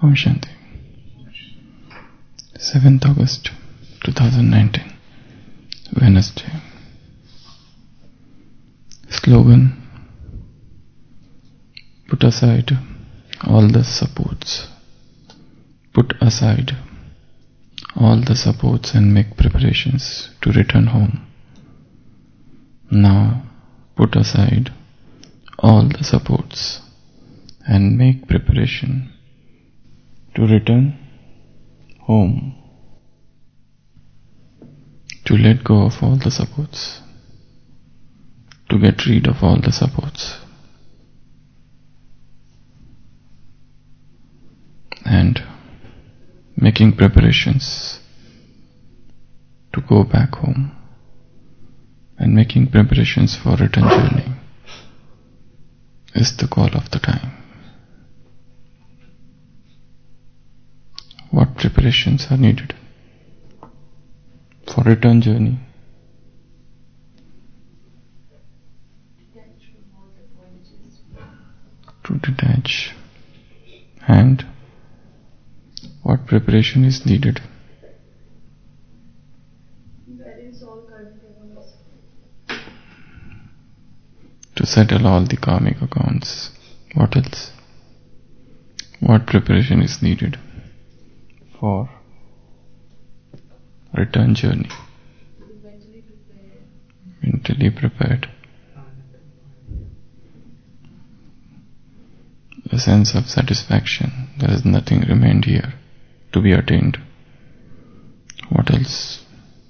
Om Shanti. 7th August 2019, Wednesday. Slogan: put aside all the supports. Put aside all the supports and make preparations to return home. Now put aside all the supports and make preparation to return home. To let go of all the supports. To get rid of all the supports. And making preparations to go back home. And making preparations for return journey is the call of the time. What preparations are needed for return journey? To detach. And what preparation is needed? To settle all the karmic accounts. What else? What preparation is needed for return journey? Mentally prepared. A sense of satisfaction. There is nothing remained here to be attained. What else?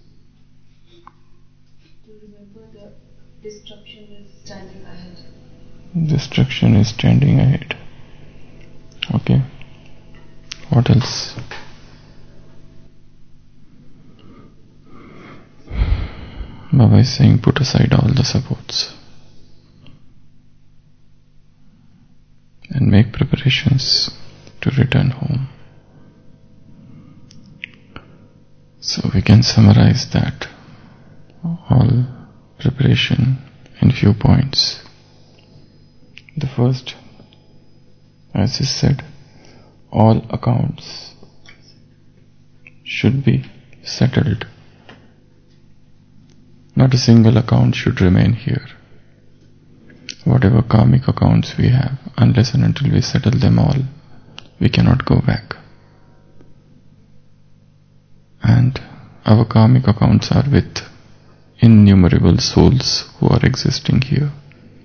To remember that destruction is standing ahead. Destruction is standing ahead. Okay. What else? Baba is saying put aside all the supports and make preparations to return home. So we can summarize that all preparation in few points. The first, as is said, all accounts should be settled. Not a single account should remain here. Whatever karmic accounts we have, unless and until we settle them all, we cannot go back. And our karmic accounts are with innumerable souls who are existing here.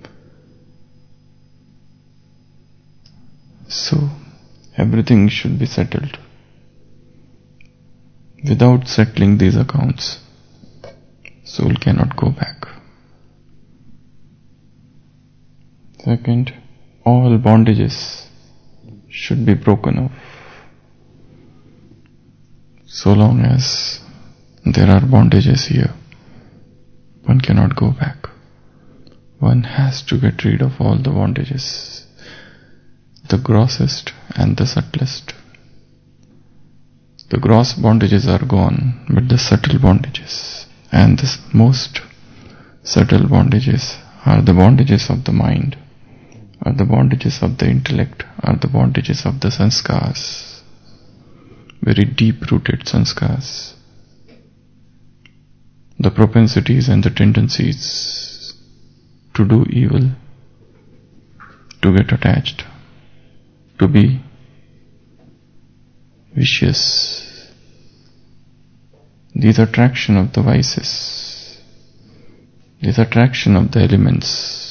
So, everything should be settled. Without settling these accounts, soul cannot go back. Second, all bondages should be broken off. So long as there are bondages here, one cannot go back. One has to get rid of all the bondages, the grossest and the subtlest. The gross bondages are gone, but the subtle bondages and the most subtle bondages are the bondages of the mind, are the bondages of the intellect, are the bondages of the sanskars, very deep-rooted sanskars, the propensities and the tendencies to do evil, to get attached, to be vicious. These attraction of the vices, this attraction of the elements,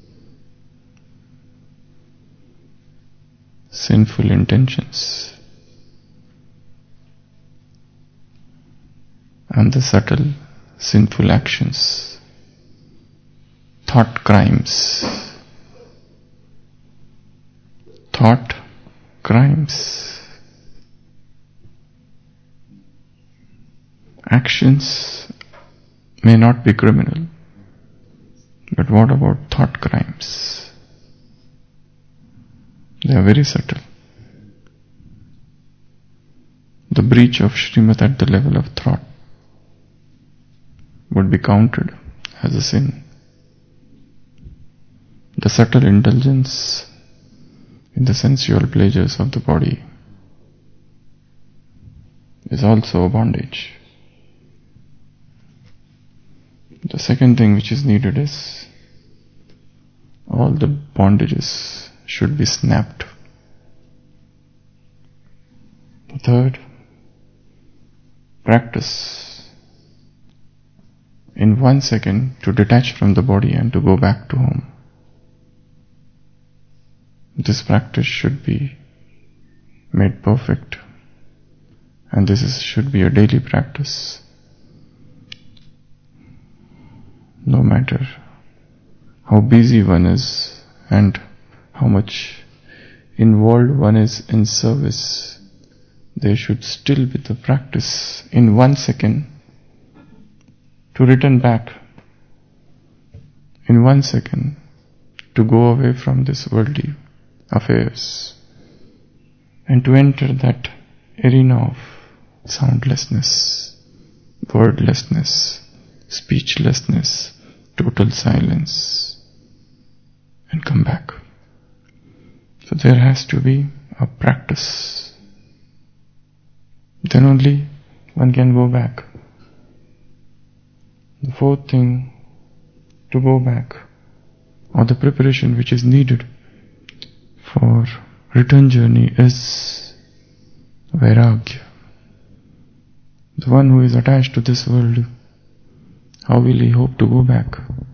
sinful intentions, and the subtle sinful actions, thought crimes, actions may not be criminal, but what about thought crimes? They are very subtle. The breach of Srimad at the level of thought would be counted as a sin. The subtle indulgence in the sensual pleasures of the body is also a bondage. The second thing which is needed is all the bondages should be snapped. The third, practice in 1 second to detach from the body and to go back to home. This practice should be made perfect, and should be a daily practice. No matter how busy one is and how much involved one is in service, there should still be the practice in 1 second to return back, in 1 second to go away from this worldly affairs and to enter that arena of soundlessness, wordlessness, speechlessness, total silence, and come back. So there has to be a practice. Then only one can go back. The fourth thing to go back, or the preparation which is needed for return journey, is Vairagya. The one who is attached to this world, how will he hope to go back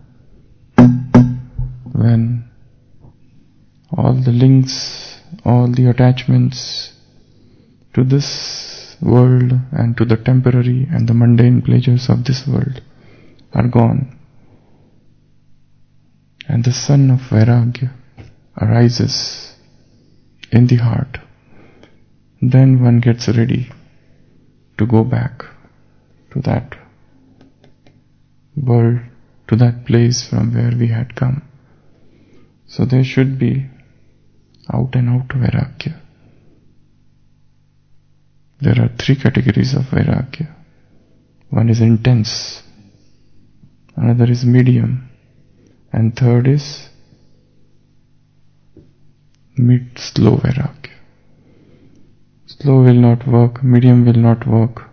when all the links, all the attachments to this world and to the temporary and the mundane pleasures of this world are gone, and the sun of Vairagya arises in the heart? Then one gets ready to go back to that world, to that place from where we had come. So there should be out and out Vairagya. There are 3 categories of Vairagya. One is intense, another is medium, and third is mid-slow Vairagya. Slow will not work, medium will not work.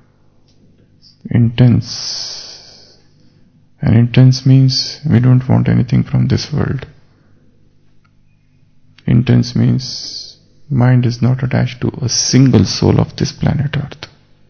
Intense. And intense means we don't want anything from this world. Intense means mind is not attached to a single soul of this planet Earth.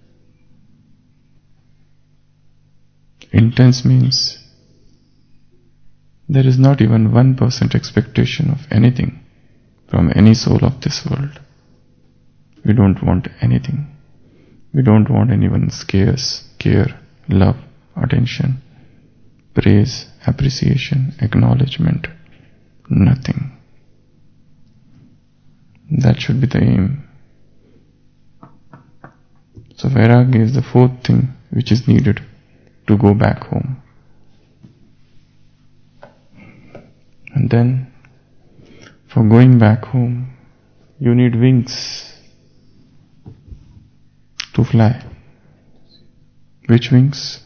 Intense means there is not even 1% expectation of anything from any soul of this world. We don't want anything. We don't want anyone's care, love, attention, praise, appreciation, acknowledgement. Nothing. That should be the aim. So Vairagya is the fourth thing which is needed to go back home. And then, for going back home, you need wings to fly. Which wings?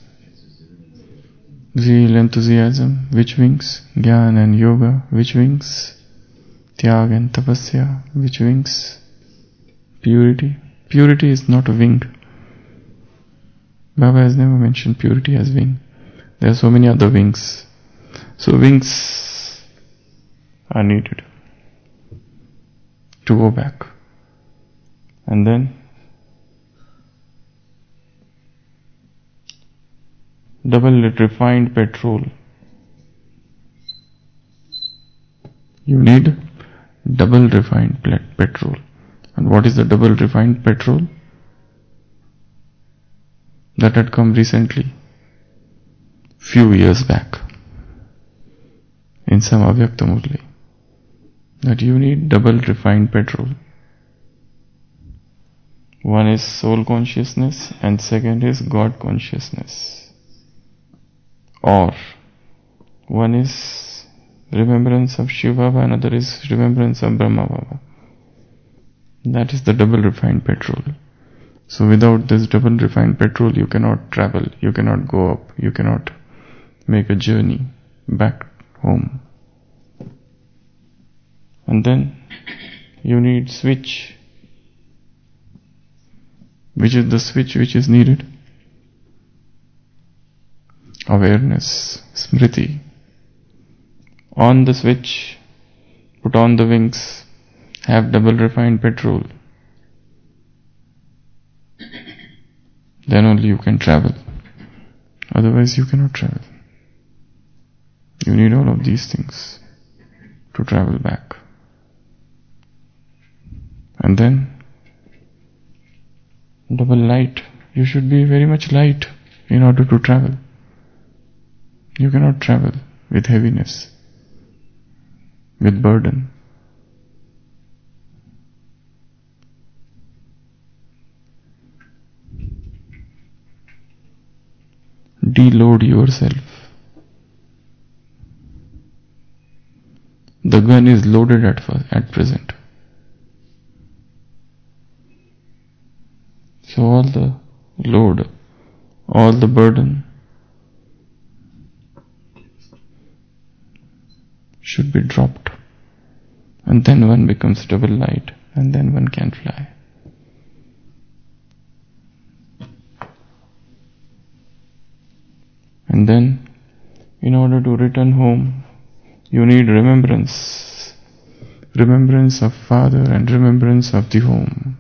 Zeal, enthusiasm. Which wings? Jnana and yoga. Which wings? Tyag and tapasya. Which wings? Purity. Purity is not a wing. Baba has never mentioned purity as wing. There are so many other wings. So wings are needed to go back. And then double refined petrol. You need double refined petrol. And what is the double refined petrol? That had come recently, few years back, in some Avyakta Murli, that you need double refined petrol. One is soul consciousness and second is God consciousness. Or one is remembrance of Shiva Baba, another is remembrance of Brahma Baba. That is the double refined petrol. So without this double refined petrol, you cannot travel, you cannot go up, you cannot make a journey back home. And then you need switch. Which is the switch which is needed? Awareness, smriti. On the switch, put on the wings, have double refined petrol. Then only you can travel. Otherwise you cannot travel. You need all of these things to travel back. And then double light. You should be very much light in order to travel. You cannot travel with heaviness, with burden. Deload yourself. The gun is loaded at present. So all the load, all the burden should be dropped. And then one becomes double light, and then one can fly. And then, in order to return home, you need remembrance. Remembrance of Father and remembrance of the home.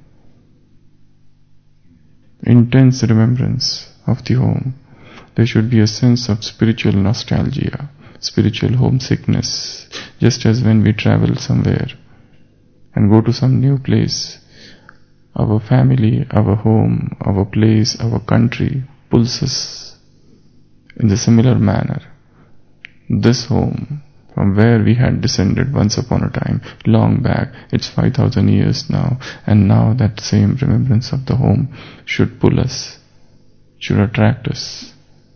Intense remembrance of the home. There should be a sense of spiritual nostalgia, spiritual homesickness, just as when we travel somewhere and go to some new place, our family, our home, our place, our country pulls us in the similar manner. This home, from where we had descended once upon a time, long back, it's 5,000 years now, and now that same remembrance of the home should pull us, should attract us.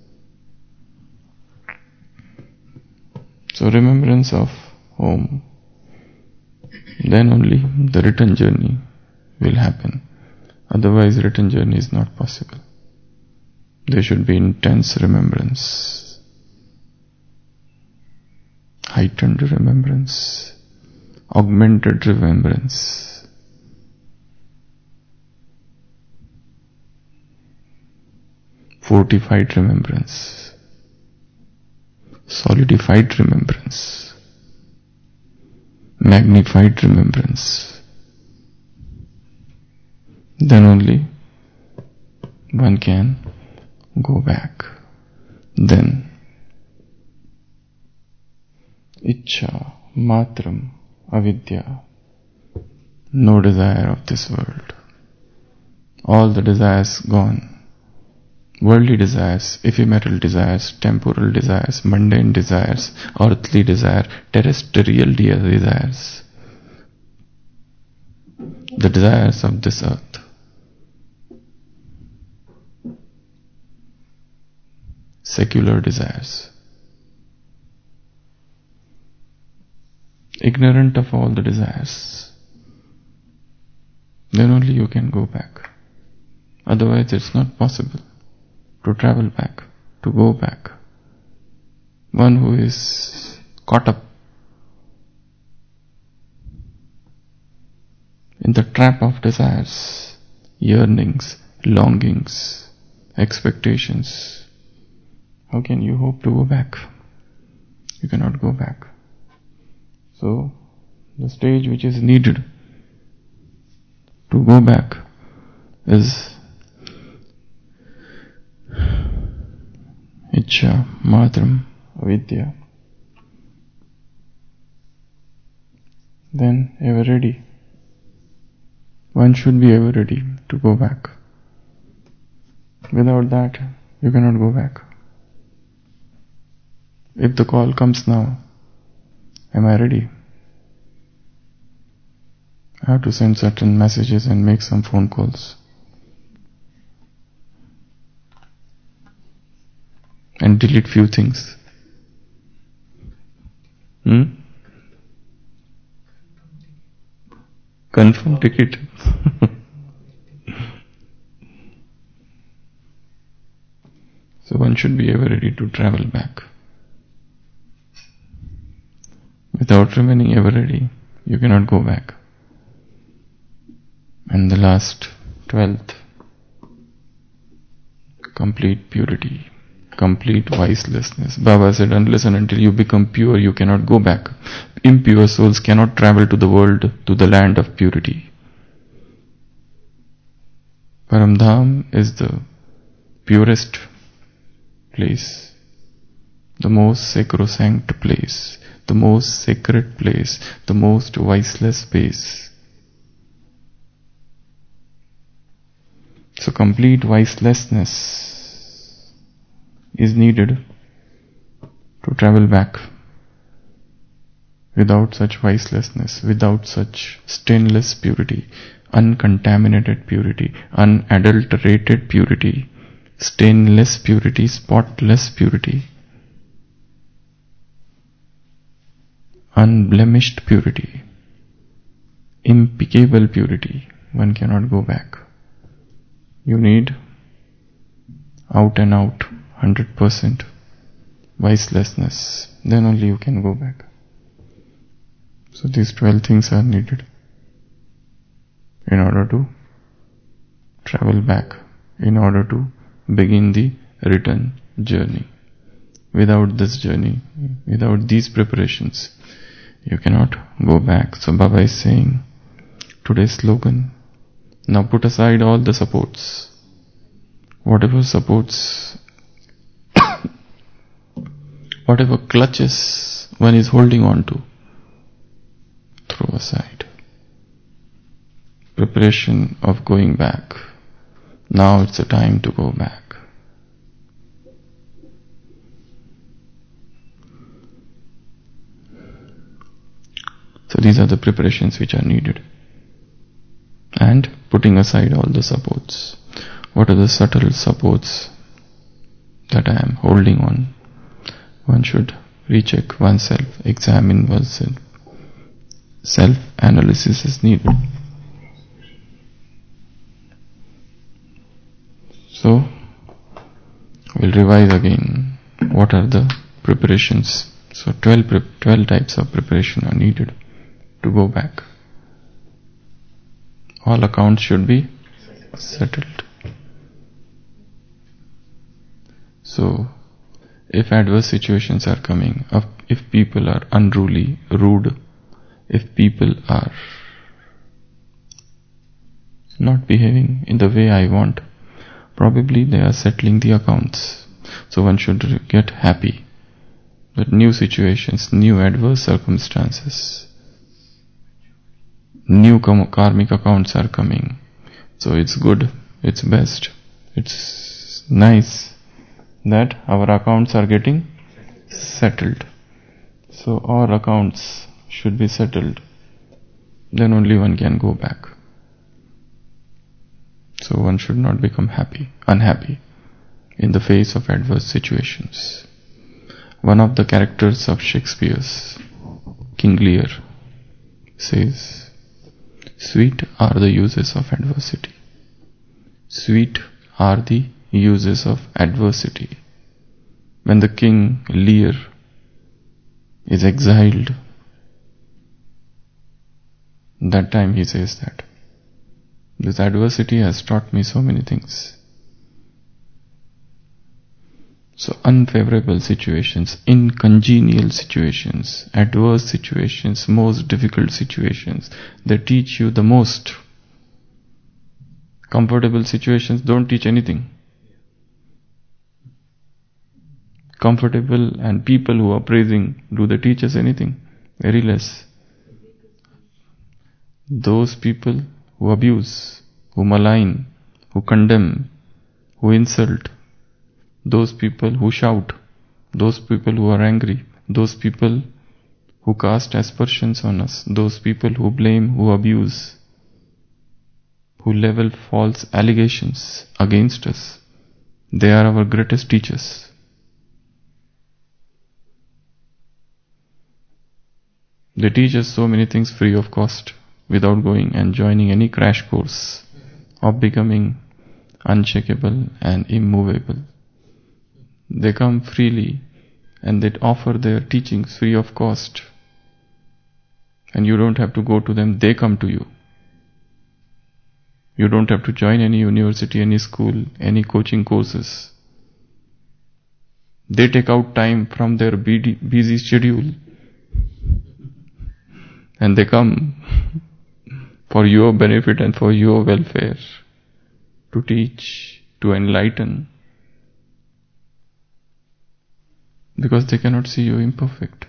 So remembrance of home, then only the return journey will happen. Otherwise return journey is not possible. There should be intense remembrance, heightened remembrance, augmented remembrance. Fortified remembrance, solidified remembrance, magnified remembrance. Then only one can go back. Then Ichcha matram avidya, no desire of this world. All the desires gone. Worldly desires, ephemeral desires, temporal desires, mundane desires, earthly desire, terrestrial desires. The desires of this earth. Secular desires. Ignorant of all the desires. Then only you can go back. Otherwise it's not possible to travel back, to go back. One who is caught up in the trap of desires, yearnings, longings, expectations, how can you hope to go back? You cannot go back. So, the stage which is needed to go back is Ichcha matram avidya. Then ever ready. One should be ever ready to go back. Without that, you cannot go back. If the call comes now, am I ready? I have to send certain messages and make some phone calls. And delete few things. Confirm ticket. So one should be ever ready to travel back. Without remaining ever ready, you cannot go back. And the last, 12th complete purity, complete vicelessness. Baba said, unless and until you become pure, you cannot go back. Impure souls cannot travel to the world, to the land of purity. Paramdham is the purest place, the most sacrosanct place, the most sacred place, the most viceless place. So complete vicelessness is needed to travel back. Without such vicelessness, without such stainless purity, uncontaminated purity, unadulterated purity, stainless purity, spotless purity, unblemished purity, impeccable purity, one cannot go back. You need out and out 100% vicelessness, then only you can go back. So these 12 things are needed in order to travel back, in order to begin the return journey. Without this journey, without these preparations, you cannot go back. So Baba is saying, today's slogan, now put aside all the supports. Whatever supports, whatever clutches one is holding on to, throw aside. Preparation of going back. Now it's the time to go back. So these are the preparations which are needed. And putting aside all the supports. What are the subtle supports that I am holding on? One should recheck oneself, examine oneself. Self-analysis is needed. So, we'll revise again. What are the preparations? So 12 types of preparation are needed to go back. All accounts should be settled. So, if adverse situations are coming, if people are unruly, rude, if people are not behaving in the way I want, probably they are settling the accounts. So one should get happy that new situations, new adverse circumstances, new karmic accounts are coming. So it's good, it's best, it's nice that our accounts are getting settled. So our accounts should be settled. Then only one can go back. So one should not become unhappy in the face of adverse situations. One of the characters of Shakespeare's, King Lear, says, sweet are the uses of adversity. Sweet are the uses of adversity. When the King Lear is exiled, that time he says that this adversity has taught me so many things. So unfavorable situations, incongenial situations, adverse situations, most difficult situations, they teach you the most. Comfortable situations don't teach anything. Comfortable and people who are praising, do they teach us anything? Very less. Those people who abuse, who malign, who condemn, who insult, those people who shout, those people who are angry, those people who cast aspersions on us, those people who blame, who abuse, who level false allegations against us, they are our greatest teachers. They teach us so many things free of cost, without going and joining any crash course of becoming unshakable and immovable. They come freely and they offer their teachings free of cost. And you don't have to go to them, they come to you. You don't have to join any university, any school, any coaching courses. They take out time from their busy schedule and they come for your benefit and for your welfare, to teach, to enlighten, because they cannot see you imperfect.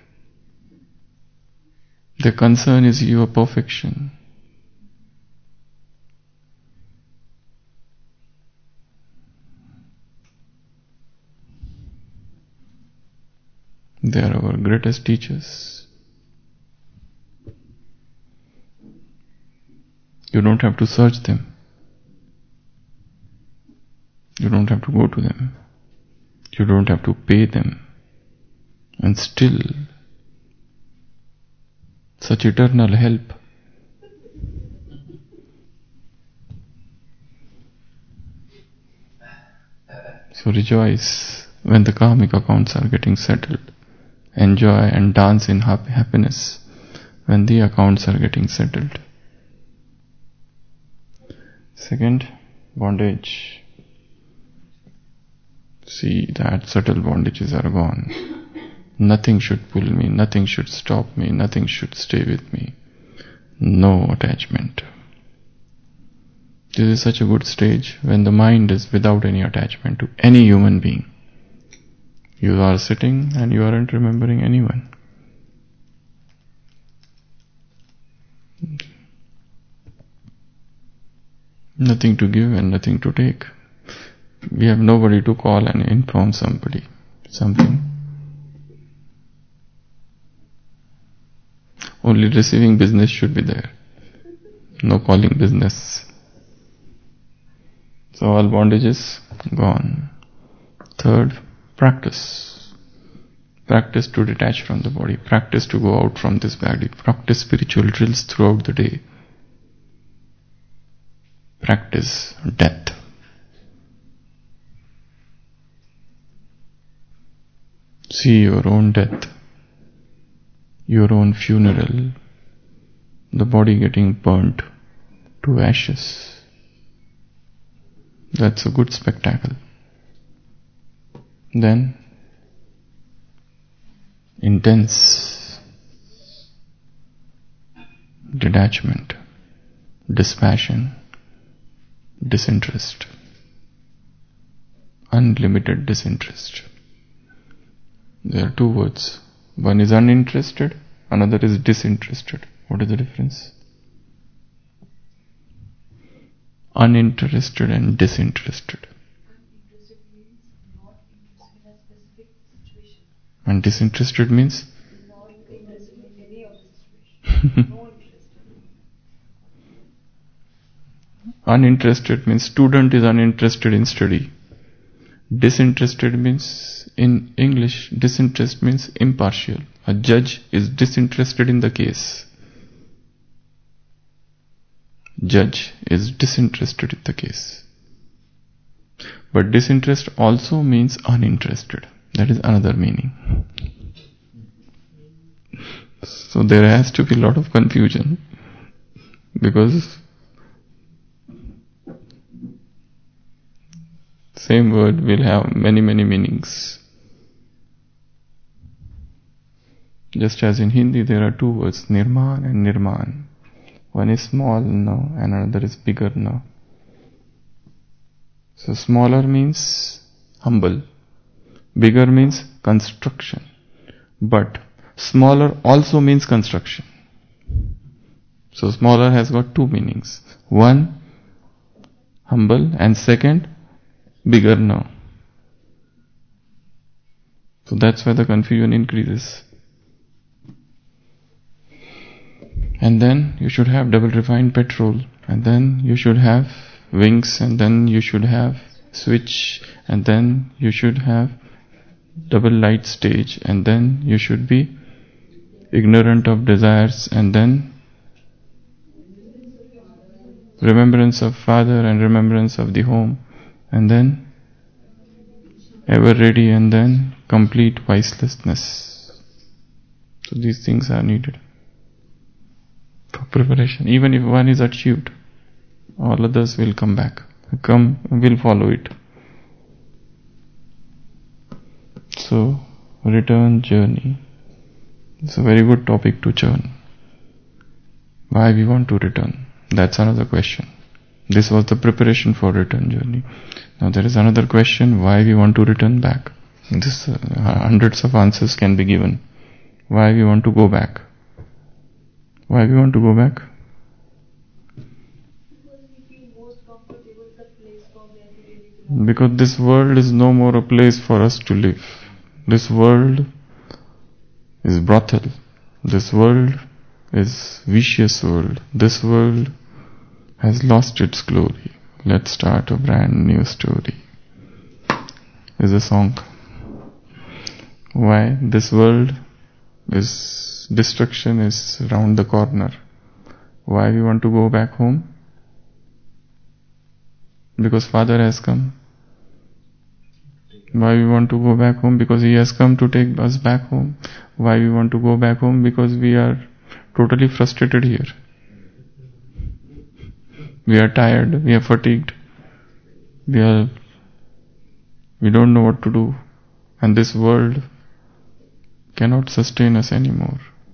Their concern is your perfection. They are our greatest teachers. You don't have to search them. You don't have to go to them. You don't have to pay them. And still, such eternal help. So rejoice when the karmic accounts are getting settled. Enjoy and dance in happiness when the accounts are getting settled. Second, bondage. See that subtle bondages are gone. Nothing should pull me, nothing should stop me, nothing should stay with me. No attachment. This is such a good stage when the mind is without any attachment to any human being. You are sitting and you aren't remembering anyone. Nothing to give and nothing to take. We have nobody to call and inform somebody something. Only receiving business should be there. No calling business. So all bondages gone. Third, practice. Practice to detach from the body. Practice to go out from this body. Practice spiritual drills throughout the day. Practice death. See your own death, your own funeral, the body getting burnt to ashes. That's a good spectacle. Then, intense detachment, dispassion, disinterest, unlimited disinterest. There are two words. One is uninterested, another is disinterested. What is the difference? Uninterested and disinterested. Uninterested means not interested in a specific situation. And disinterested means? Not interested in any of the situation. No interest. Uninterested means student is uninterested in study. Disinterested means, in English, disinterest means impartial. A judge is disinterested in the case. Judge is disinterested in the case. But disinterest also means uninterested. That is another meaning. So there has to be a lot of confusion, because same word will have many meanings. Just as in Hindi there are two words, Nirman and Nirman. One is small na and another is bigger na. So smaller means humble, bigger means construction. But smaller also means construction. So smaller has got two meanings. One, humble, and second, bigger now. So that's why the confusion increases. And then you should have double refined petrol, and then you should have wings, and then you should have switch, and then you should have double light stage, and then you should be ignorant of desires, and then remembrance of father and remembrance of the home, and then ever ready, and then complete vicelessness. So these things are needed for preparation. Even if one is achieved, all others will come back. Will follow it. So, return journey. It's a very good topic to churn. Why we want to return? That's another question. This was the preparation for return journey. Now there is another question, why we want to return back. This hundreds of answers can be given. Why we want to go back? Why we want to go back? Because we feel most comfortable with the place from where we really belong. Because this world is no more a place for us to live. This world is brothel. This world is vicious world. This world has lost its glory. Let's start a brand new story. Is a song. Why? This world is destruction is round the corner. Why we want to go back home? Because Father has come. Why we want to go back home? Because He has come to take us back home. Why we want to go back home? Because we are totally frustrated here. We are tired, we are fatigued, we don't know what to do, and this world cannot sustain us anymore.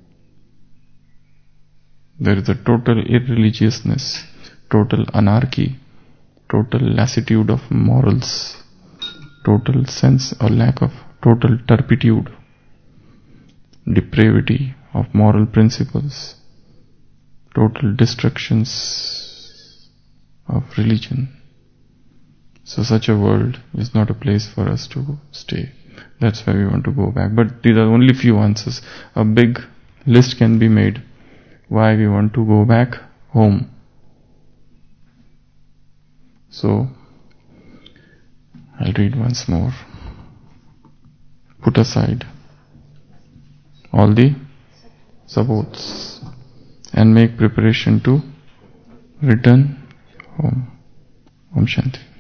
There is a total irreligiousness, total anarchy, total lassitude of morals, total sense or lack of total turpitude, depravity of moral principles, total destructions of religion. So such a world is not a place for us to stay. That's why we want to go back. But these are only few answers. A big list can be made why we want to go back home. So I'll read once more. Put aside all the supports and make preparation to return home. Om Shanti.